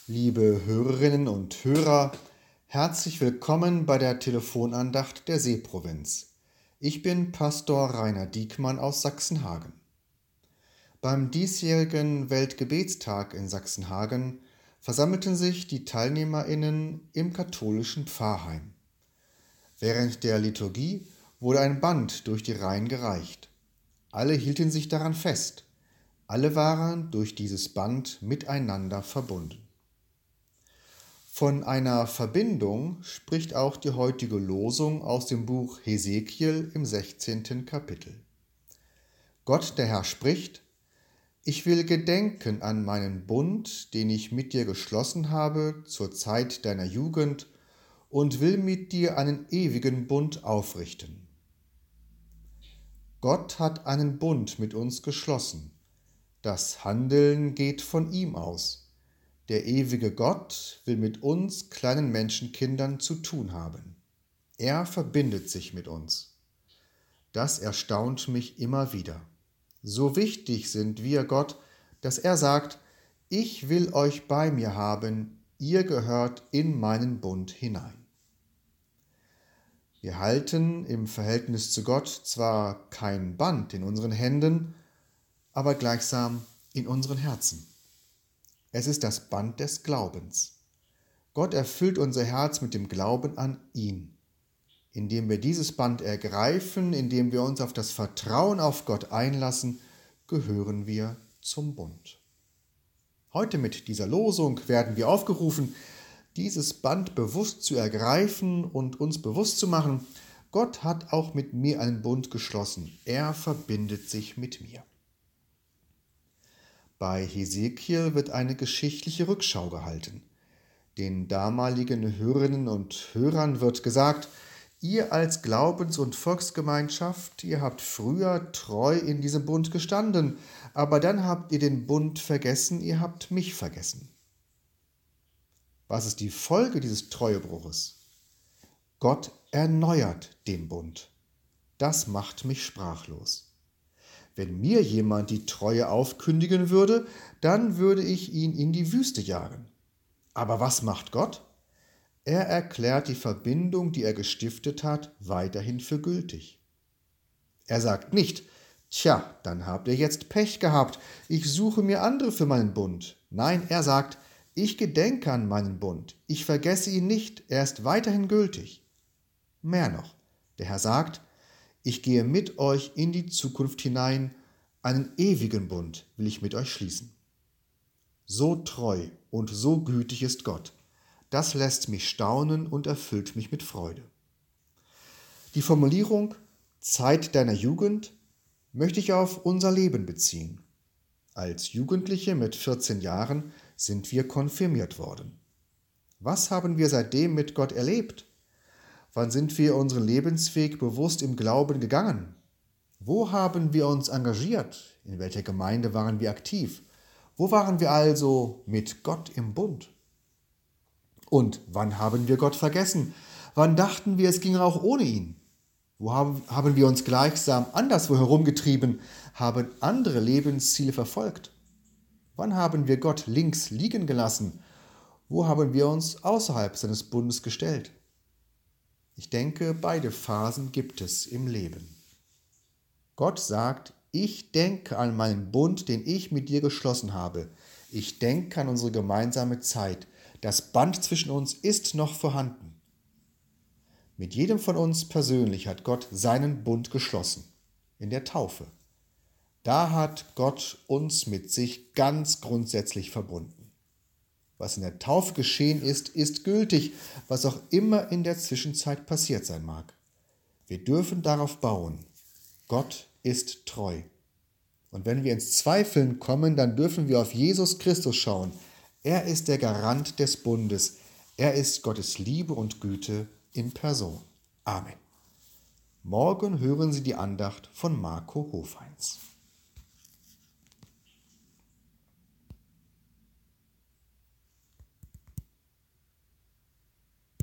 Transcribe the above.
Liebe Hörerinnen und Hörer, herzlich willkommen bei der Telefonandacht der Seeprovinz. Ich bin Pastor Rainer Diekmann aus Sachsenhagen. Beim diesjährigen Weltgebetstag in Sachsenhagen versammelten sich die TeilnehmerInnen im katholischen Pfarrheim. Während der Liturgie wurde ein Band durch die Reihen gereicht. Alle hielten sich daran fest. Alle waren durch dieses Band miteinander verbunden. Von einer Verbindung spricht auch die heutige Losung aus dem Buch Hesekiel im 16. Kapitel. Gott, der Herr, spricht: Ich will gedenken an meinen Bund, den ich mit dir geschlossen habe zur Zeit deiner Jugend, und will mit dir einen ewigen Bund aufrichten. Gott hat einen Bund mit uns geschlossen. Das Handeln geht von ihm aus. Der ewige Gott will mit uns kleinen Menschenkindern zu tun haben. Er verbindet sich mit uns. Das erstaunt mich immer wieder. So wichtig sind wir Gott, dass er sagt: Ich will euch bei mir haben, ihr gehört in meinen Bund hinein. Wir halten im Verhältnis zu Gott zwar kein Band in unseren Händen, aber gleichsam in unseren Herzen. Es ist das Band des Glaubens. Gott erfüllt unser Herz mit dem Glauben an ihn. Indem wir dieses Band ergreifen, indem wir uns auf das Vertrauen auf Gott einlassen, gehören wir zum Bund. Heute mit dieser Losung werden wir aufgerufen, dieses Band bewusst zu ergreifen und uns bewusst zu machen: Gott hat auch mit mir einen Bund geschlossen. Er verbindet sich mit mir. Bei Hesekiel wird eine geschichtliche Rückschau gehalten. Den damaligen Hörerinnen und Hörern wird gesagt: Ihr als Glaubens- und Volksgemeinschaft, ihr habt früher treu in diesem Bund gestanden, aber dann habt ihr den Bund vergessen, ihr habt mich vergessen. Was ist die Folge dieses Treuebruches? Gott erneuert den Bund. Das macht mich sprachlos. Wenn mir jemand die Treue aufkündigen würde, dann würde ich ihn in die Wüste jagen. Aber was macht Gott? Er erklärt die Verbindung, die er gestiftet hat, weiterhin für gültig. Er sagt nicht: Tja, dann habt ihr jetzt Pech gehabt, ich suche mir andere für meinen Bund. Nein, er sagt: Ich gedenke an meinen Bund, ich vergesse ihn nicht, er ist weiterhin gültig. Mehr noch, der Herr sagt: Ich gehe mit euch in die Zukunft hinein, einen ewigen Bund will ich mit euch schließen. So treu und so gütig ist Gott. Das lässt mich staunen und erfüllt mich mit Freude. Die Formulierung Zeit deiner Jugend möchte ich auf unser Leben beziehen. Als Jugendliche mit 14 Jahren sind wir konfirmiert worden. Was haben wir seitdem mit Gott erlebt? Wann sind wir unseren Lebensweg bewusst im Glauben gegangen? Wo haben wir uns engagiert? In welcher Gemeinde waren wir aktiv? Wo waren wir also mit Gott im Bund? Und wann haben wir Gott vergessen? Wann dachten wir, es ginge auch ohne ihn? Wo haben wir uns gleichsam anderswo herumgetrieben, haben andere Lebensziele verfolgt? Wann haben wir Gott links liegen gelassen? Wo haben wir uns außerhalb seines Bundes gestellt? Ich denke, beide Phasen gibt es im Leben. Gott sagt: Ich denke an meinen Bund, den ich mit dir geschlossen habe. Ich denke an unsere gemeinsame Zeit. Das Band zwischen uns ist noch vorhanden. Mit jedem von uns persönlich hat Gott seinen Bund geschlossen. In der Taufe. Da hat Gott uns mit sich ganz grundsätzlich verbunden. Was in der Taufe geschehen ist, ist gültig, was auch immer in der Zwischenzeit passiert sein mag. Wir dürfen darauf bauen: Gott ist treu. Und wenn wir ins Zweifeln kommen, dann dürfen wir auf Jesus Christus schauen. Er ist der Garant des Bundes. Er ist Gottes Liebe und Güte in Person. Amen. Morgen hören Sie die Andacht von Marco Hofheinz.